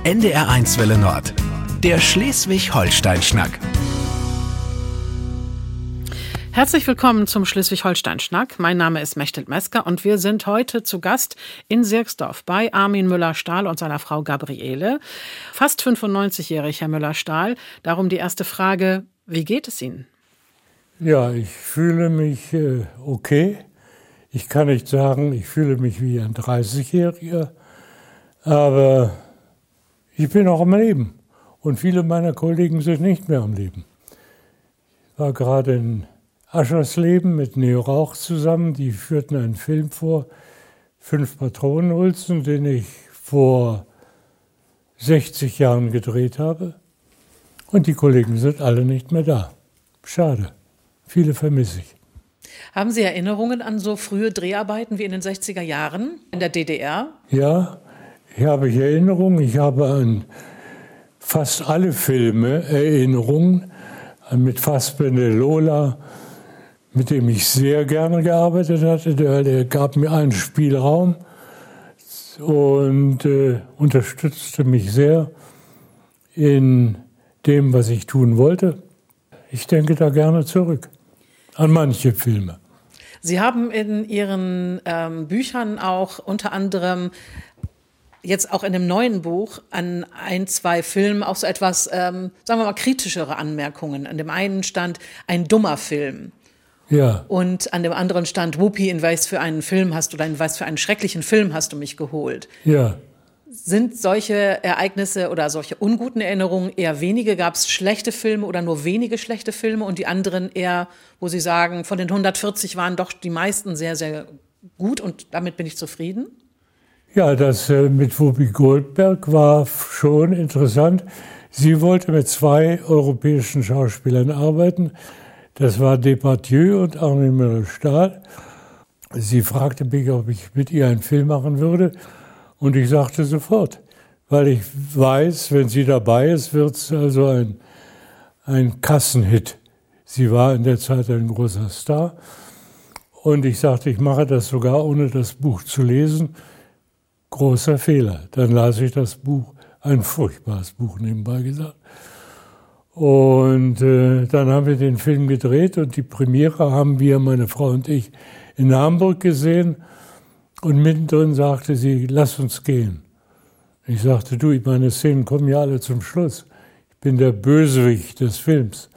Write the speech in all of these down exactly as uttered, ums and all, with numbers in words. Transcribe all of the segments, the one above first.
N D R eins Welle Nord. Der Schleswig-Holstein-Schnack. Herzlich willkommen zum Schleswig-Holstein-Schnack. Mein Name ist Mechthild Mesker und wir sind heute zu Gast in Sirksdorf bei Armin Müller-Stahl und seiner Frau Gabriele. Fast fünfundneunzigjährig, Herr Müller-Stahl. Darum die erste Frage, wie geht es Ihnen? Ja, ich fühle mich äh, okay. Ich kann nicht sagen, ich fühle mich wie ein dreißigjähriger, aber ich bin auch am Leben. Und viele meiner Kollegen sind nicht mehr am Leben. Ich war gerade in Aschersleben mit Neo Rauch zusammen. Die führten einen Film vor, Fünf Patronenhülsen, den ich vor sechzig Jahren gedreht habe. Und die Kollegen sind alle nicht mehr da. Schade. Viele vermisse ich. Haben Sie Erinnerungen an so frühe Dreharbeiten wie in den sechziger Jahren in der D D R? Ja, hier habe ich Erinnerungen. Ich habe an fast alle Filme Erinnerungen. Mit Fassbender Lola, mit dem ich sehr gerne gearbeitet hatte. Der, der gab mir einen Spielraum und äh, unterstützte mich sehr in dem, was ich tun wollte. Ich denke da gerne zurück an manche Filme. Sie haben in Ihren ähm, Büchern auch unter anderem, jetzt auch in dem neuen Buch, an ein, zwei Filmen auch so etwas, ähm, sagen wir mal, kritischere Anmerkungen. An dem einen stand ein dummer Film. Ja. Und an dem anderen stand, Whoopi, in was für einen Film hast du, in was für einen schrecklichen Film hast du mich geholt? Ja. Sind solche Ereignisse oder solche unguten Erinnerungen eher wenige? Gab es schlechte Filme oder nur wenige schlechte Filme und die anderen eher, wo Sie sagen, von den hundertvierzig waren doch die meisten sehr, sehr gut und damit bin ich zufrieden? Ja, das äh, mit Whoopi Goldberg war schon interessant. Sie wollte mit zwei europäischen Schauspielern arbeiten. Das war Depardieu und Armin Müller-Stahl. Sie fragte mich, ob ich mit ihr einen Film machen würde. Und ich sagte sofort, weil ich weiß, wenn sie dabei ist, wird es also ein, ein Kassenhit. Sie war in der Zeit ein großer Star. Und ich sagte, ich mache das sogar, ohne das Buch zu lesen. Großer Fehler. Dann las ich das Buch, ein furchtbares Buch nebenbei gesagt. Und äh, dann haben wir den Film gedreht und die Premiere haben wir, meine Frau und ich, in Hamburg gesehen. Und mittendrin sagte sie, lass uns gehen. Ich sagte, du, meine Szenen kommen ja alle zum Schluss. Ich bin der Bösewicht des Films.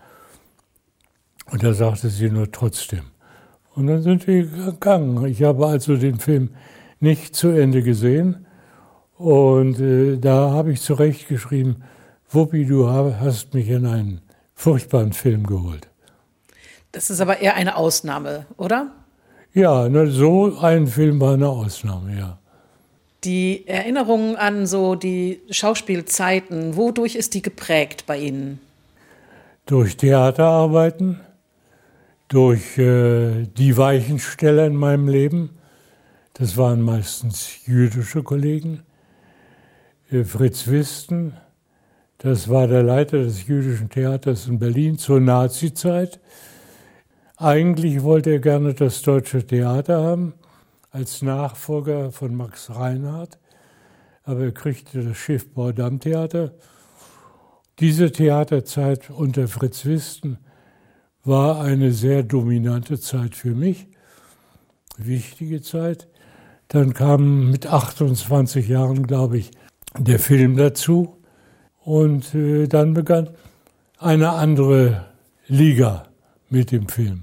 Und da sagte sie nur trotzdem. Und dann sind wir gegangen. Ich habe also den Film nicht zu Ende gesehen. Und äh, da habe ich zurechtgeschrieben, Whoopi, du hast mich in einen furchtbaren Film geholt. Das ist aber eher eine Ausnahme, oder? Ja, ne, so ein Film war eine Ausnahme, ja. Die Erinnerung an so die Schauspielzeiten, wodurch ist die geprägt bei Ihnen? Durch Theaterarbeiten, durch äh, die Weichensteller in meinem Leben. Das waren meistens jüdische Kollegen. Äh, Fritz Wisten, das war der Leiter des Jüdischen Theaters in Berlin zur Nazizeit. Eigentlich wollte er gerne das Deutsche Theater haben, als Nachfolger von Max Reinhardt. Aber er kriegte das Schiffbau-Damm-Theater. Diese Theaterzeit unter Fritz Wisten war eine sehr dominante Zeit für mich, wichtige Zeit. Dann kam mit achtundzwanzig Jahren, glaube ich, der Film dazu. Und äh, dann begann eine andere Liga mit dem Film.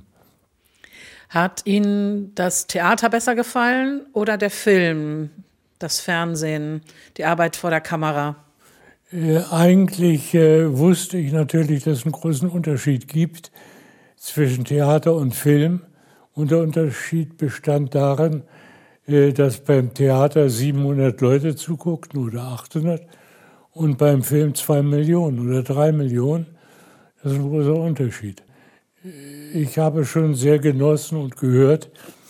Hat Ihnen das Theater besser gefallen oder der Film, das Fernsehen, die Arbeit vor der Kamera? Äh, eigentlich äh, wusste ich natürlich, dass es einen großen Unterschied gibt zwischen Theater und Film. Und der Unterschied bestand darin, äh, dass beim Theater siebenhundert Leute zuguckten oder achthundert und beim Film zwei Millionen oder drei Millionen. Das ist ein großer Unterschied. Ich habe schon sehr genossen und gehört,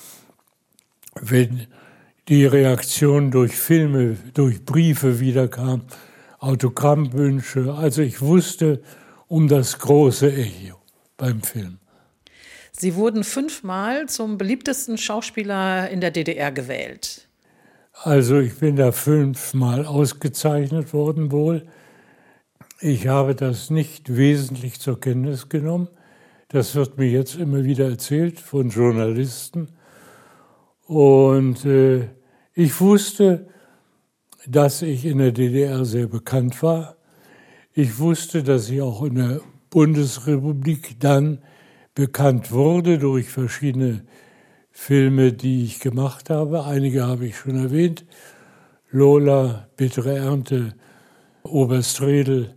wenn die Reaktion durch Filme, durch Briefe wiederkam, Autogrammwünsche. Also ich wusste um das große Echo beim Film. Sie wurden fünfmal zum beliebtesten Schauspieler in der D D R gewählt. Also ich bin da fünfmal ausgezeichnet worden wohl. Ich habe das nicht wesentlich zur Kenntnis genommen. Das wird mir jetzt immer wieder erzählt von Journalisten. Und äh, ich wusste, dass ich in der D D R sehr bekannt war. Ich wusste, dass ich auch in der Bundesrepublik dann bekannt wurde durch verschiedene Filme, die ich gemacht habe. Einige habe ich schon erwähnt. Lola, Bittere Ernte, Oberstredel.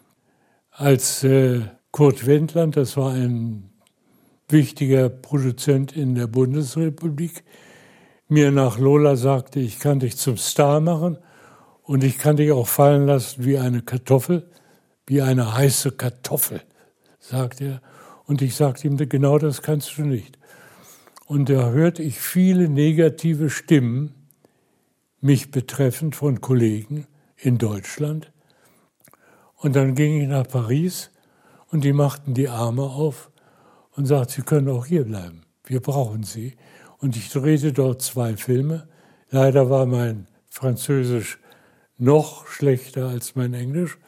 Als äh, Kurt Wendland, das war ein wichtiger Produzent in der Bundesrepublik, mir nach Lola sagte, ich kann dich zum Star machen und ich kann dich auch fallen lassen wie eine Kartoffel, wie eine heiße Kartoffel, sagt er. Und ich sagte ihm, genau das kannst du nicht. Und da hörte ich viele negative Stimmen, mich betreffend von Kollegen in Deutschland. Und dann ging ich nach Paris und die machten die Arme auf und sagten, Sie können auch hier bleiben, wir brauchen Sie. Und ich drehte dort zwei Filme. Leider war mein Französisch noch schlechter als mein Englisch.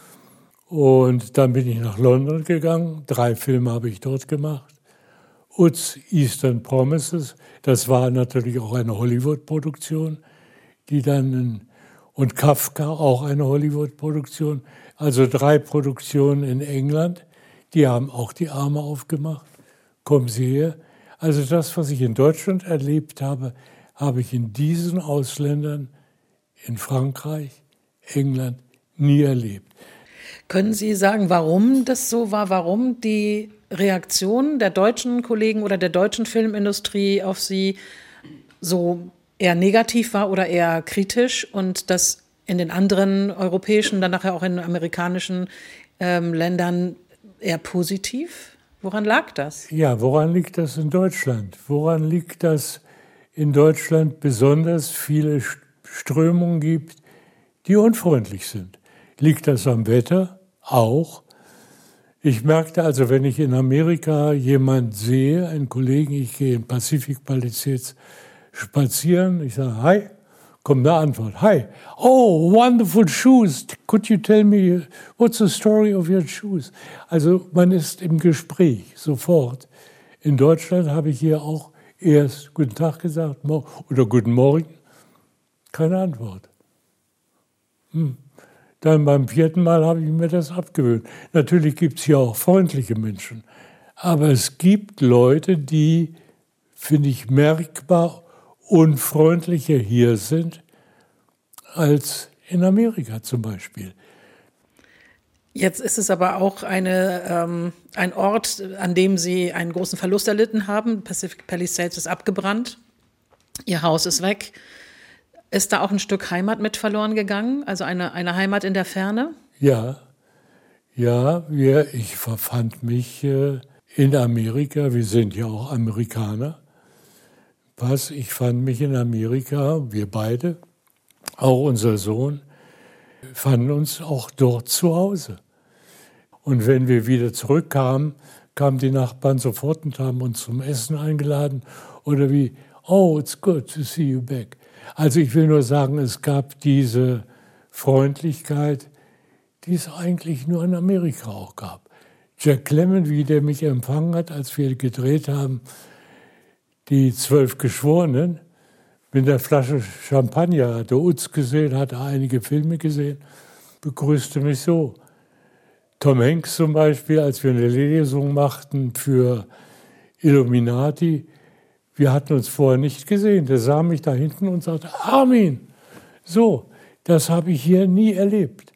Und dann bin ich nach London gegangen, drei Filme habe ich dort gemacht. Utz, Eastern Promises, das war natürlich auch eine Hollywood-Produktion, die dann, und Kafka, auch eine Hollywood-Produktion, also drei Produktionen in England, die haben auch die Arme aufgemacht, kommen Sie her. Also das, was ich in Deutschland erlebt habe, habe ich in diesen Ausländern, in Frankreich, England, nie erlebt. Können Sie sagen, warum das so war, warum die Reaktion der deutschen Kollegen oder der deutschen Filmindustrie auf Sie so eher negativ war oder eher kritisch und das in den anderen europäischen, dann nachher auch in amerikanischen ähm, Ländern eher positiv? Woran lag das? Ja, woran liegt das in Deutschland? Woran liegt das in Deutschland besonders viele Strömungen gibt, die unfreundlich sind? Liegt das am Wetter? Auch. Ich merkte also, wenn ich in Amerika jemanden sehe, einen Kollegen, ich gehe in Pacific Palisades spazieren, ich sage, hi, kommt eine Antwort, hi, oh, wonderful shoes, could you tell me, what's the story of your shoes? Also man ist im Gespräch, sofort. In Deutschland habe ich hier auch erst guten Tag gesagt oder guten Morgen, keine Antwort. Hm. Dann beim vierten Mal habe ich mir das abgewöhnt. Natürlich gibt es hier auch freundliche Menschen. Aber es gibt Leute, die, finde ich, merkbar unfreundlicher hier sind als in Amerika zum Beispiel. Jetzt ist es aber auch eine, ähm, ein Ort, an dem Sie einen großen Verlust erlitten haben. Pacific Palisades ist abgebrannt. Ihr Haus ist weg. Ist da auch ein Stück Heimat mit verloren gegangen? Also eine, eine Heimat in der Ferne? Ja, ja, wir, ich verfand mich äh, in Amerika. Wir sind ja auch Amerikaner. Was? Ich fand mich in Amerika, wir beide, auch unser Sohn, fanden uns auch dort zu Hause. Und wenn wir wieder zurückkamen, kamen die Nachbarn sofort und haben uns zum Essen eingeladen. Oder wie, oh, it's good to see you back. Also ich will nur sagen, es gab diese Freundlichkeit, die es eigentlich nur in Amerika auch gab. Jack Lemmon, wie der mich empfangen hat, als wir gedreht haben, die Zwölf Geschworenen, mit der Flasche Champagner, hatte Utz gesehen, hatte einige Filme gesehen, begrüßte mich so. Tom Hanks zum Beispiel, als wir eine Lesung machten für Illuminati, wir hatten uns vorher nicht gesehen. Der sah mich da hinten und sagte, Armin, so, das habe ich hier nie erlebt.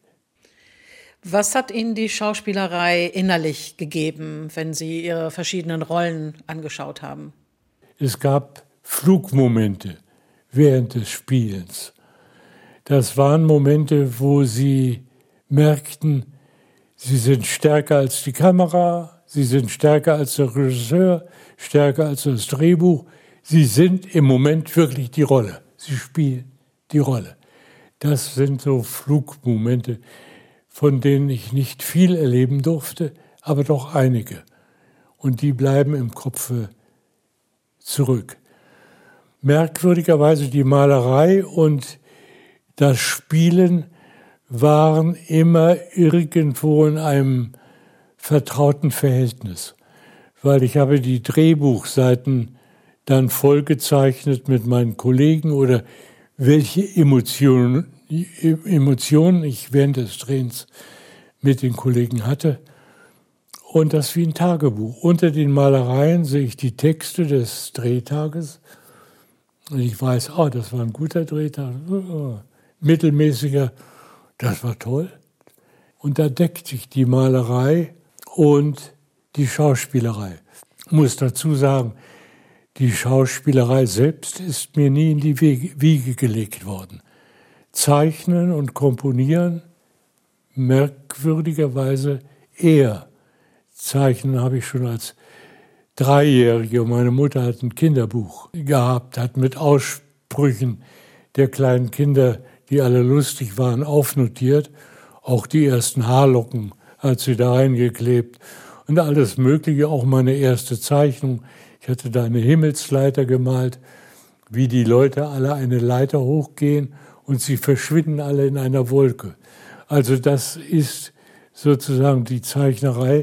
Was hat Ihnen die Schauspielerei innerlich gegeben, wenn Sie Ihre verschiedenen Rollen angeschaut haben? Es gab Flugmomente während des Spielens. Das waren Momente, wo Sie merkten, Sie sind stärker als die Kamera, Sie sind stärker als der Regisseur, stärker als das Drehbuch. Sie sind im Moment wirklich die Rolle. Sie spielen die Rolle. Das sind so Flugmomente, von denen ich nicht viel erleben durfte, aber doch einige. Und die bleiben im Kopf zurück. Merkwürdigerweise die Malerei und das Spielen waren immer irgendwo in einem vertrauten Verhältnis. Weil ich habe die Drehbuchseiten dann vollgezeichnet mit meinen Kollegen oder welche Emotionen, Emotionen ich während des Drehens mit den Kollegen hatte. Und das wie ein Tagebuch. Unter den Malereien sehe ich die Texte des Drehtages. Und ich weiß, oh, das war ein guter Drehtag, oh, mittelmäßiger, das war toll. Und da deckt sich die Malerei und die Schauspielerei. Ich muss dazu sagen, die Schauspielerei selbst ist mir nie in die Wiege gelegt worden. Zeichnen und Komponieren merkwürdigerweise eher. Zeichnen habe ich schon als Dreijährige. Meine Mutter hat ein Kinderbuch gehabt, hat mit Aussprüchen der kleinen Kinder, die alle lustig waren, aufnotiert. Auch die ersten Haarlocken hat sie da reingeklebt und alles Mögliche, auch meine erste Zeichnung. Ich hatte da eine Himmelsleiter gemalt, wie die Leute alle eine Leiter hochgehen und sie verschwinden alle in einer Wolke. Also das ist sozusagen die Zeichnerei,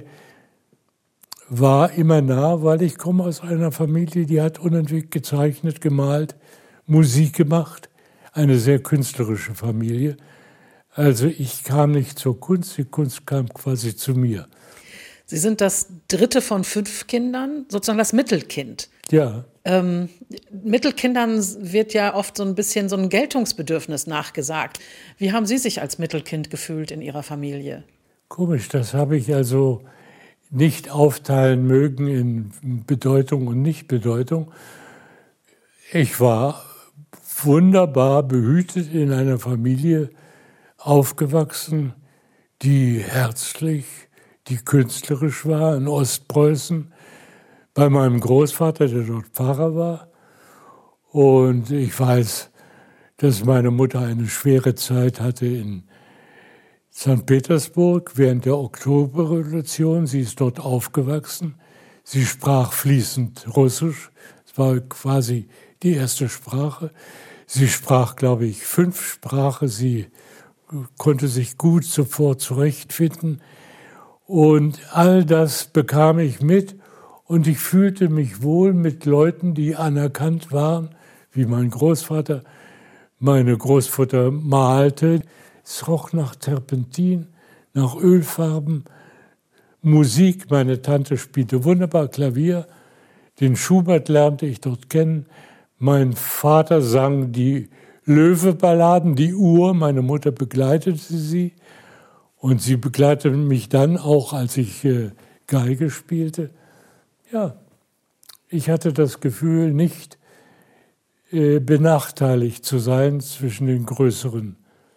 war immer nah, weil ich komme aus einer Familie, die hat unentwegt gezeichnet, gemalt, Musik gemacht, eine sehr künstlerische Familie. Also ich kam nicht zur Kunst, die Kunst kam quasi zu mir. Sie sind das dritte von fünf Kindern, sozusagen das Mittelkind. Ja. Ähm, Mittelkindern wird ja oft so ein bisschen so ein Geltungsbedürfnis nachgesagt. Wie haben Sie sich als Mittelkind gefühlt in Ihrer Familie? Komisch, das habe ich also nicht aufteilen mögen in Bedeutung und Nichtbedeutung. Ich war wunderbar behütet in einer Familie aufgewachsen, die herzlich, die künstlerisch war, in Ostpreußen, bei meinem Großvater, der dort Pfarrer war. Und ich weiß, dass meine Mutter eine schwere Zeit hatte in Sankt Petersburg während der Oktoberrevolution. Sie ist dort aufgewachsen. Sie sprach fließend Russisch. Es war quasi die erste Sprache. Sie sprach, glaube ich, fünf Sprachen. Sie konnte sich gut sofort zurechtfinden. Und all das bekam ich mit. Und ich fühlte mich wohl mit Leuten, die anerkannt waren, wie mein Großvater. Meine Großmutter malte. Es roch nach Terpentin, nach Ölfarben, Musik. Meine Tante spielte wunderbar Klavier. Den Schubert lernte ich dort kennen. Mein Vater sang die Löwe-Balladen, die Uhr. Meine Mutter begleitete sie. Und sie begleitete mich dann auch, als ich äh, Geige spielte. Ja, ich hatte das Gefühl, nicht äh, benachteiligt zu sein zwischen den Größeren.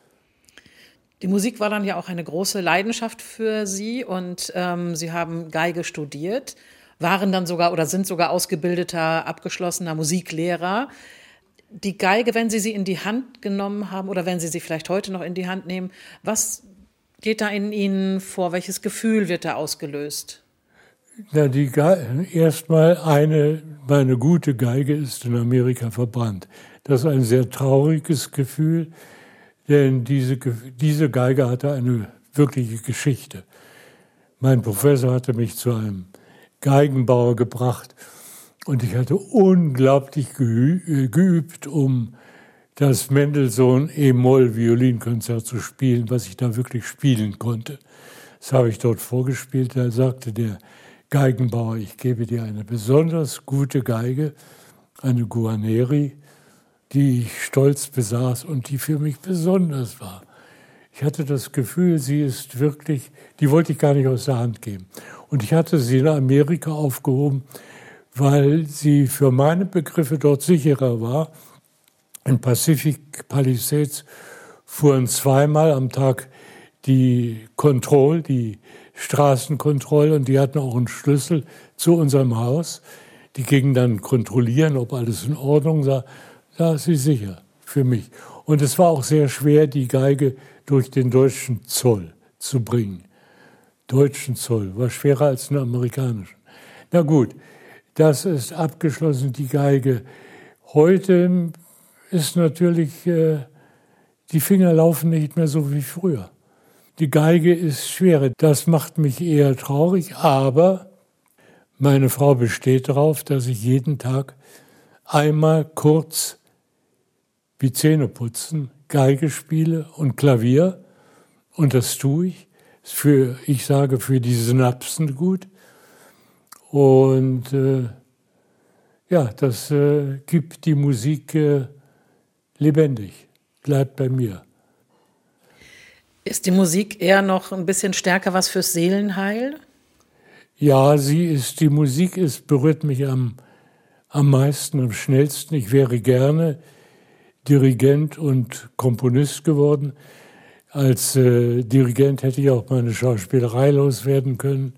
Die Musik war dann ja auch eine große Leidenschaft für Sie und ähm, Sie haben Geige studiert, waren dann sogar oder sind sogar ausgebildeter, abgeschlossener Musiklehrer. Die Geige, wenn Sie sie in die Hand genommen haben oder wenn Sie sie vielleicht heute noch in die Hand nehmen, was geht da in Ihnen vor? Welches Gefühl wird da ausgelöst? Na, die Geige, erstmal eine, meine gute Geige ist in Amerika verbrannt. Das ist ein sehr trauriges Gefühl. Denn diese, diese Geige hatte eine wirkliche Geschichte. Mein Professor hatte mich zu einem Geigenbauer gebracht und ich hatte unglaublich geübt, um das Mendelssohn E-Moll-Violinkonzert zu spielen, was ich da wirklich spielen konnte. Das habe ich dort vorgespielt. Da sagte der Geigenbauer, ich gebe dir eine besonders gute Geige, eine Guarneri, die ich stolz besaß und die für mich besonders war. Ich hatte das Gefühl, sie ist wirklich, die wollte ich gar nicht aus der Hand geben. Und ich hatte sie in Amerika aufgehoben, weil sie für meine Begriffe dort sicherer war. In Pacific Palisades fuhren zweimal am Tag die Kontrolle, die Straßenkontrolle, und die hatten auch einen Schlüssel zu unserem Haus. Die gingen dann kontrollieren, ob alles in Ordnung war. Da ist sie sicher für mich. Und es war auch sehr schwer, die Geige durch den deutschen Zoll zu bringen. Deutschen Zoll war schwerer als den amerikanischen. Na gut, das ist abgeschlossen, die Geige. Heute ist natürlich, äh, die Finger laufen nicht mehr so wie früher. Die Geige ist schwerer. Das macht mich eher traurig, aber meine Frau besteht darauf, dass ich jeden Tag einmal kurz wie Zähne putzen, Geige spiele und Klavier. Und das tue ich. Ist für, ich sage, für die Synapsen gut. Und äh, ja, das äh, gibt die Musik äh, lebendig, bleibt bei mir. Ist die Musik eher noch ein bisschen stärker was fürs Seelenheil? Ja, sie ist, die Musik ist, berührt mich am, am meisten, am schnellsten. Ich wäre gerne Dirigent und Komponist geworden. Als äh, Dirigent hätte ich auch meine Schauspielerei loswerden können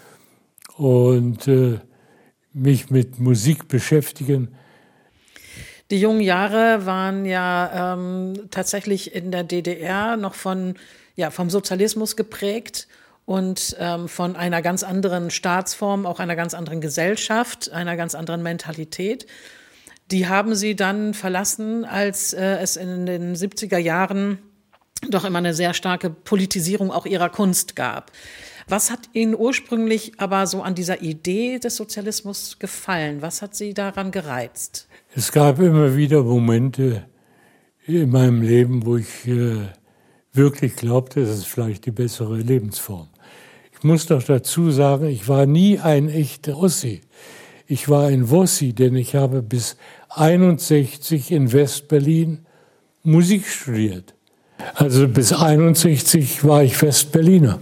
und äh, mich mit Musik beschäftigen. Die jungen Jahre waren ja ähm, tatsächlich in der D D R noch von, ja, vom Sozialismus geprägt und ähm, von einer ganz anderen Staatsform, auch einer ganz anderen Gesellschaft, einer ganz anderen Mentalität. Die haben Sie dann verlassen, als äh, es in den siebziger Jahren doch immer eine sehr starke Politisierung auch Ihrer Kunst gab. Was hat Ihnen ursprünglich aber so an dieser Idee des Sozialismus gefallen? Was hat Sie daran gereizt? Es gab immer wieder Momente in meinem Leben, wo ich äh, wirklich glaubte, es ist vielleicht die bessere Lebensform. Ich muss doch dazu sagen, ich war nie ein echter Ossi. Ich war ein Wossi, denn ich habe bis einundsechzig in Westberlin Musik studiert. Also bis einundsechzig war ich Westberliner.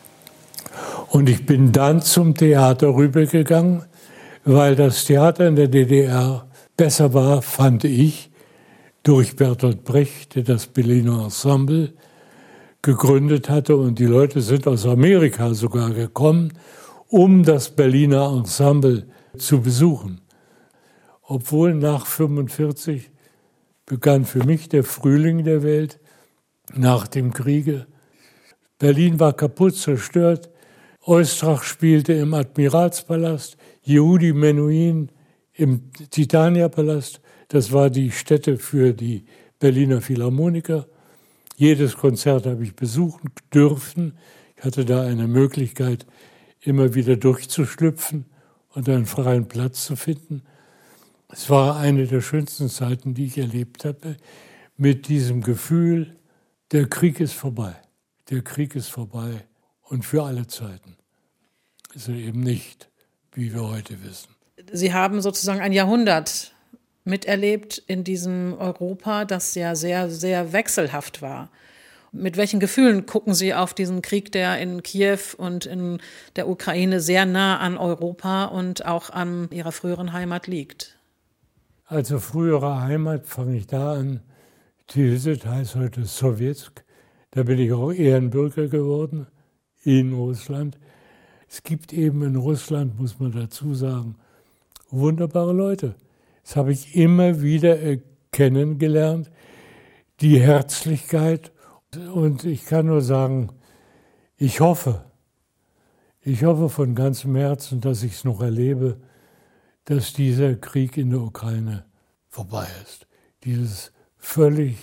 Und ich bin dann zum Theater rübergegangen, weil das Theater in der D D R besser war, fand ich, durch Bertolt Brecht, der das Berliner Ensemble gegründet hatte. Und die Leute sind aus Amerika sogar gekommen, um das Berliner Ensemble zu besuchen. Obwohl nach fünfundvierzig begann für mich der Frühling der Welt, nach dem Kriege. Berlin war kaputt, zerstört. Oestrach spielte im Admiralspalast, Yehudi Menuhin im Titania-Palast. Das war die Stätte für die Berliner Philharmoniker. Jedes Konzert habe ich besuchen dürfen. Ich hatte da eine Möglichkeit, immer wieder durchzuschlüpfen und einen freien Platz zu finden. Es war eine der schönsten Zeiten, die ich erlebt habe, mit diesem Gefühl, der Krieg ist vorbei. Der Krieg ist vorbei und für alle Zeiten. Ist er eben nicht, wie wir heute wissen. Sie haben sozusagen ein Jahrhundert miterlebt in diesem Europa, das ja sehr, sehr wechselhaft war. Mit welchen Gefühlen gucken Sie auf diesen Krieg, der in Kiew und in der Ukraine sehr nah an Europa und auch an Ihrer früheren Heimat liegt? Also frühere Heimat fange ich da an. Tilsit heißt heute Sowjetsk. Da bin ich auch Ehrenbürger geworden in Russland. Es gibt eben in Russland, muss man dazu sagen, wunderbare Leute. Das habe ich immer wieder kennengelernt, die Herzlichkeit. Und ich kann nur sagen, ich hoffe, ich hoffe von ganzem Herzen, dass ich es noch erlebe, dass dieser Krieg in der Ukraine vorbei ist. Dieses völlig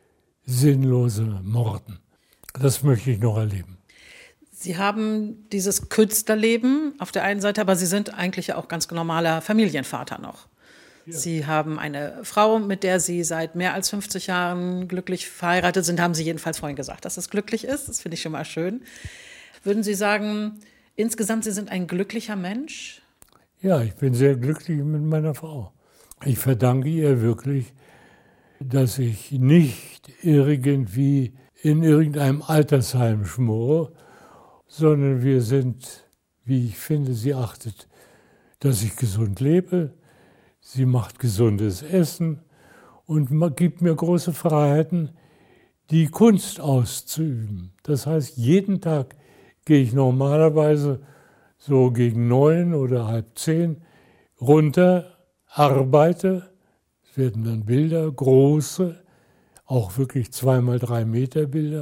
sinnlose Morden. Das möchte ich noch erleben. Sie haben dieses Künstlerleben auf der einen Seite, aber Sie sind eigentlich ja auch ganz normaler Familienvater noch. Ja. Sie haben eine Frau, mit der Sie seit mehr als fünfzig Jahren glücklich verheiratet sind, haben Sie jedenfalls vorhin gesagt, dass es glücklich ist. Das finde ich schon mal schön. Würden Sie sagen, insgesamt Sie sind ein glücklicher Mensch? Ja, ich bin sehr glücklich mit meiner Frau. Ich verdanke ihr wirklich, dass ich nicht irgendwie in irgendeinem Altersheim schmore, sondern wir sind, wie ich finde, sie achtet, dass ich gesund lebe, sie macht gesundes Essen und gibt mir große Freiheiten, die Kunst auszuüben. Das heißt, jeden Tag gehe ich normalerweise so gegen neun oder halb zehn runter, arbeite, es werden dann Bilder, große, auch wirklich zweimal drei Meter Bilder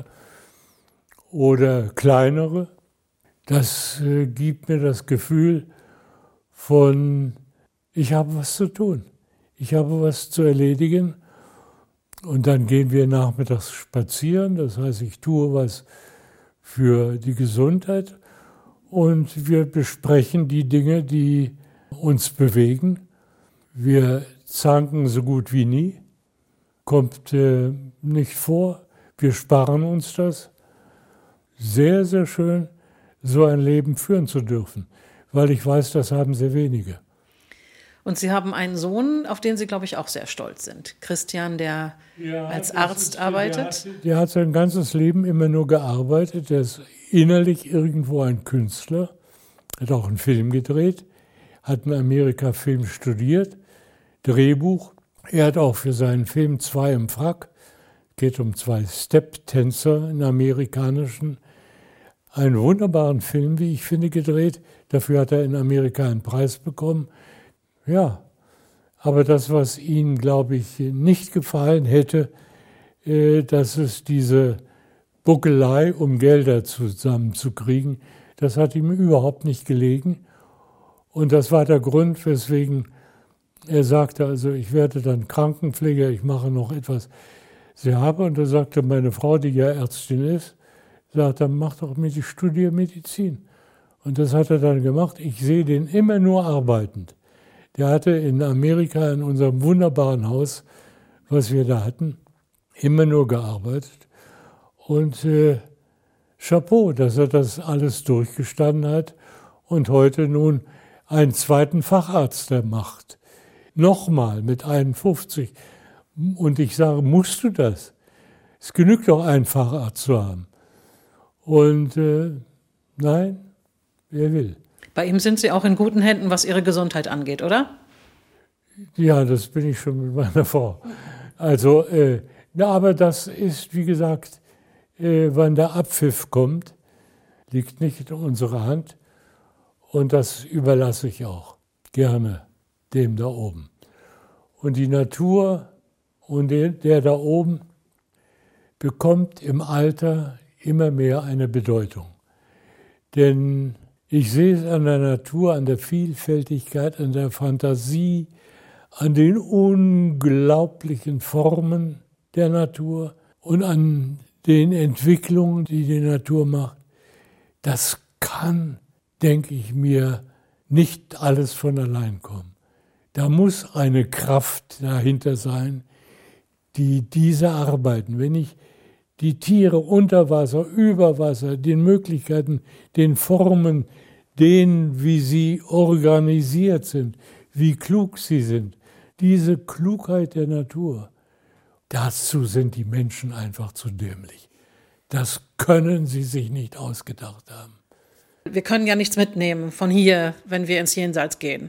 oder kleinere. Das äh, gibt mir das Gefühl von, ich habe was zu tun. ich habe was zu erledigen und dann gehen wir nachmittags spazieren. Das heißt, ich tue was für die Gesundheit und wir besprechen die Dinge, die uns bewegen. Wir zanken so gut wie nie, kommt äh, nicht vor. Wir sparen uns das. Sehr, sehr schön, so ein Leben führen zu dürfen, weil ich weiß, das haben sehr wenige. Und Sie haben einen Sohn, auf den Sie, glaube ich, auch sehr stolz sind. Christian, der ja, als Arzt ist, arbeitet. Der hat, der hat sein ganzes Leben immer nur gearbeitet. Der ist innerlich irgendwo ein Künstler, hat auch einen Film gedreht, hat in Amerika Film studiert, Drehbuch. Er hat auch für seinen Film Zwei im Frack, geht um zwei Step-Tänzer in amerikanischen, einen wunderbaren Film, wie ich finde, gedreht. Dafür hat er in Amerika einen Preis bekommen. Ja, aber das, was ihm, glaube ich, nicht gefallen hätte, äh, dass es diese Buckelei, um Gelder zusammenzukriegen, das hat ihm überhaupt nicht gelegen. Und das war der Grund, weswegen er sagte, also ich werde dann Krankenpfleger, ich mache noch etwas. Sie habe, und da sagte meine Frau, die ja Ärztin ist, sagt, dann mach doch mit, ich studiere Medizin. Und das hat er dann gemacht. Ich sehe den immer nur arbeitend. Der hatte in Amerika in unserem wunderbaren Haus, was wir da hatten, immer nur gearbeitet. Und äh, Chapeau, dass er das alles durchgestanden hat und heute nun einen zweiten Facharzt der macht. Nochmal mit einundfünfzig. Und ich sage, musst du das? Es genügt doch, einen Facharzt zu haben. Und äh, nein, wer will. Bei ihm sind Sie auch in guten Händen, was Ihre Gesundheit angeht, oder? Ja, das bin ich schon mit meiner Frau. Also, äh, na, aber das ist, wie gesagt, äh, wann der Abpfiff kommt, liegt nicht in unserer Hand. Und das überlasse ich auch gerne dem da oben. Und die Natur und der, der da oben bekommt im Alter immer mehr eine Bedeutung. Denn ich sehe es an der Natur, an der Vielfältigkeit, an der Fantasie, an den unglaublichen Formen der Natur und an den Entwicklungen, die die Natur macht. Das kann, denke ich mir, nicht alles von allein kommen. Da muss eine Kraft dahinter sein, die diese arbeiten. Wenn ich die Tiere unter Wasser, über Wasser, den Möglichkeiten, den Formen, denen, wie sie organisiert sind, wie klug sie sind, diese Klugheit der Natur, dazu sind die Menschen einfach zu dämlich. Das können sie sich nicht ausgedacht haben. Wir können ja nichts mitnehmen von hier, wenn wir ins Jenseits gehen.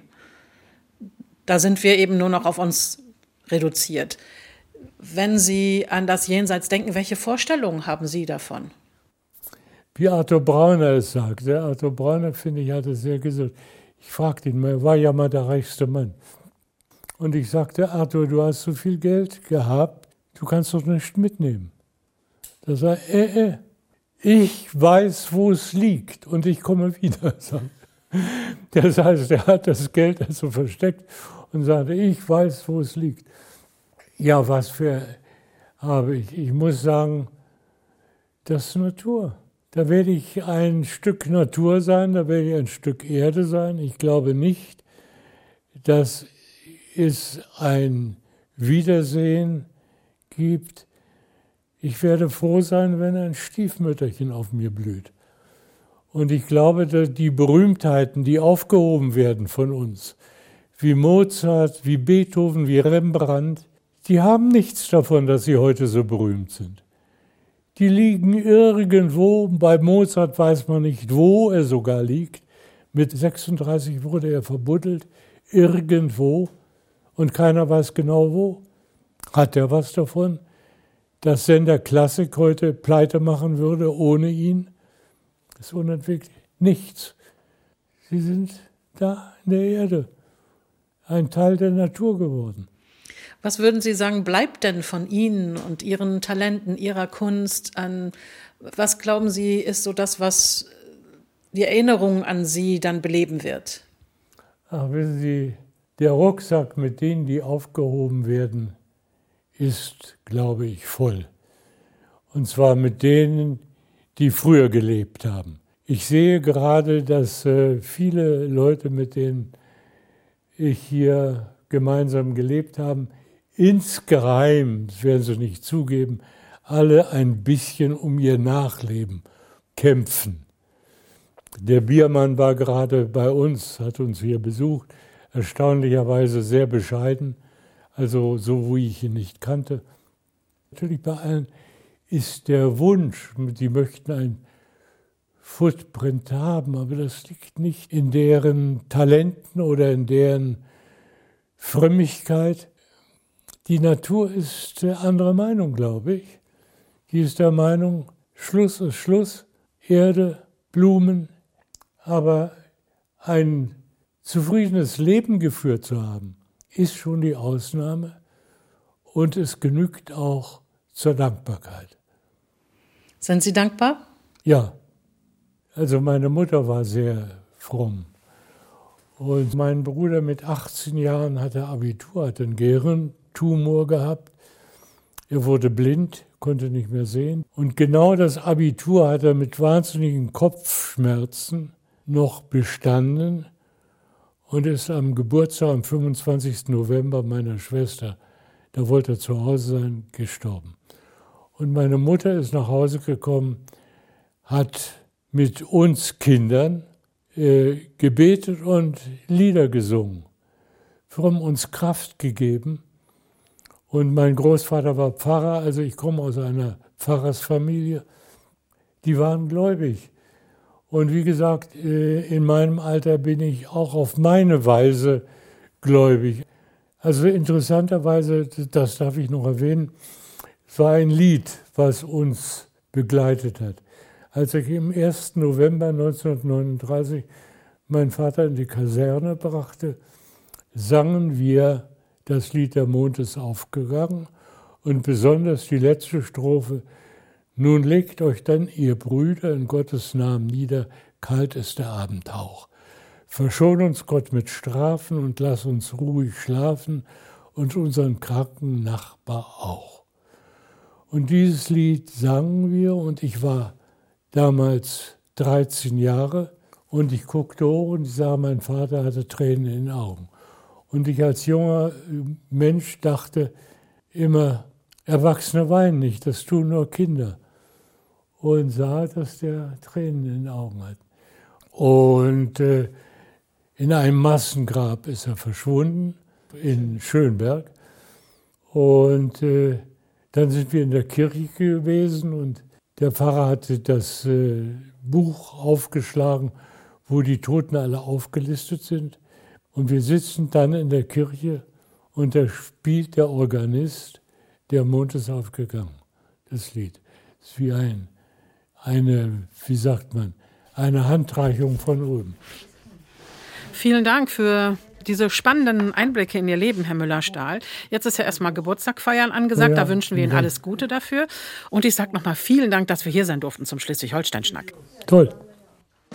Da sind wir eben nur noch auf uns reduziert. Wenn Sie an das Jenseits denken, welche Vorstellungen haben Sie davon? Wie Arthur Brauner es sagte. Arthur Brauner, finde ich, hat es sehr gesagt. Ich fragte ihn, er war ja mal der reichste Mann. Und ich sagte, Arthur, du hast so viel Geld gehabt, du kannst doch nichts mitnehmen. Da sagte er, äh, äh, ich weiß, wo es liegt und ich komme wieder. Das heißt, er hat das Geld also versteckt und sagte, ich weiß, wo es liegt. Ja, was für habe ich? Ich muss sagen, das ist Natur. Da werde ich ein Stück Natur sein, da werde ich ein Stück Erde sein. Ich glaube nicht, dass es ein Wiedersehen gibt. Ich werde froh sein, wenn ein Stiefmütterchen auf mir blüht. Und ich glaube, dass die Berühmtheiten, die aufgehoben werden von uns, wie Mozart, wie Beethoven, wie Rembrandt, die haben nichts davon, dass sie heute so berühmt sind. Die liegen irgendwo, bei Mozart weiß man nicht, wo er sogar liegt. Mit sechsunddreißig wurde er verbuddelt, irgendwo, und keiner weiß genau wo. Hat er was davon, dass Sender Klassik heute pleite machen würde ohne ihn? Das ist unentwickelt. Nichts. Sie sind da in der Erde, ein Teil der Natur geworden. Was würden Sie sagen, bleibt denn von Ihnen und Ihren Talenten, Ihrer Kunst an? Was glauben Sie, ist so das, was die Erinnerung an Sie dann beleben wird? Ach, wissen Sie, Der Rucksack mit denen, die aufgehoben werden, ist, glaube ich, voll. Und zwar mit denen, die früher gelebt haben. Ich sehe gerade, dass äh, viele Leute, mit denen ich hier gemeinsam gelebt habe, insgeheim, das werden sie nicht zugeben, alle ein bisschen um ihr Nachleben kämpfen. Der Biermann war gerade bei uns, hat uns hier besucht, erstaunlicherweise sehr bescheiden, also so, wie ich ihn nicht kannte. Natürlich bei allen ist der Wunsch, die möchten ein Footprint haben, aber das liegt nicht in deren Talenten oder in deren Frömmigkeit. Die Natur ist der anderer Meinung, glaube ich. Die ist der Meinung, Schluss ist Schluss, Erde, Blumen, aber ein zufriedenes Leben geführt zu haben, ist schon die Ausnahme und es genügt auch zur Dankbarkeit. Sind Sie dankbar? Ja, also meine Mutter war sehr fromm und mein Bruder mit achtzehn Jahren hatte Abitur, hat einen Gehirntumor gehabt. Er wurde blind, konnte nicht mehr sehen und genau das Abitur hat er mit wahnsinnigen Kopfschmerzen noch bestanden und ist am Geburtstag, am fünfundzwanzigsten November meiner Schwester, da wollte er zu Hause sein, gestorben. Und meine Mutter ist nach Hause gekommen, hat mit uns Kindern äh, gebetet und Lieder gesungen, fromm uns Kraft gegeben. Und mein Großvater war Pfarrer, also ich komme aus einer Pfarrersfamilie, die waren gläubig. Und wie gesagt, in meinem Alter bin ich auch auf meine Weise gläubig. Also interessanterweise, das darf ich noch erwähnen, es war ein Lied, was uns begleitet hat. Als ich im ersten November neunzehnhundertneununddreißig meinen Vater in die Kaserne brachte, sangen wir das Lied Der Mond ist aufgegangen und besonders die letzte Strophe: Nun legt euch dann, ihr Brüder, in Gottes Namen nieder, kalt ist der Abendhauch. Verschon uns Gott mit Strafen und lass uns ruhig schlafen und unseren kranken Nachbar auch. Und dieses Lied sangen wir und ich war damals dreizehn Jahre und ich guckte hoch und ich sah, mein Vater hatte Tränen in den Augen. Und ich als junger Mensch dachte immer, Erwachsene weinen nicht, das tun nur Kinder. Und sah, dass der Tränen in den Augen hat. Und äh, in einem Massengrab ist er verschwunden, in Schönberg. Und äh, dann sind wir in der Kirche gewesen und der Pfarrer hatte das äh, Buch aufgeschlagen, wo die Toten alle aufgelistet sind. Und wir sitzen dann in der Kirche und da spielt der Organist Der Mond ist aufgegangen, das Lied. Das ist wie ein, eine, wie sagt man, eine Handreichung von oben. Vielen Dank für diese spannenden Einblicke in Ihr Leben, Herr Müller-Stahl. Jetzt ist ja erstmal Geburtstag feiern angesagt, ja, ja. Da wünschen wir Ihnen alles Gute dafür. Und ich sage nochmal vielen Dank, dass wir hier sein durften zum Schleswig-Holstein-Schnack. Toll.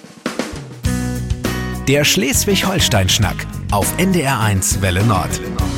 Der Schleswig-Holstein-Schnack auf N D R eins Welle Nord.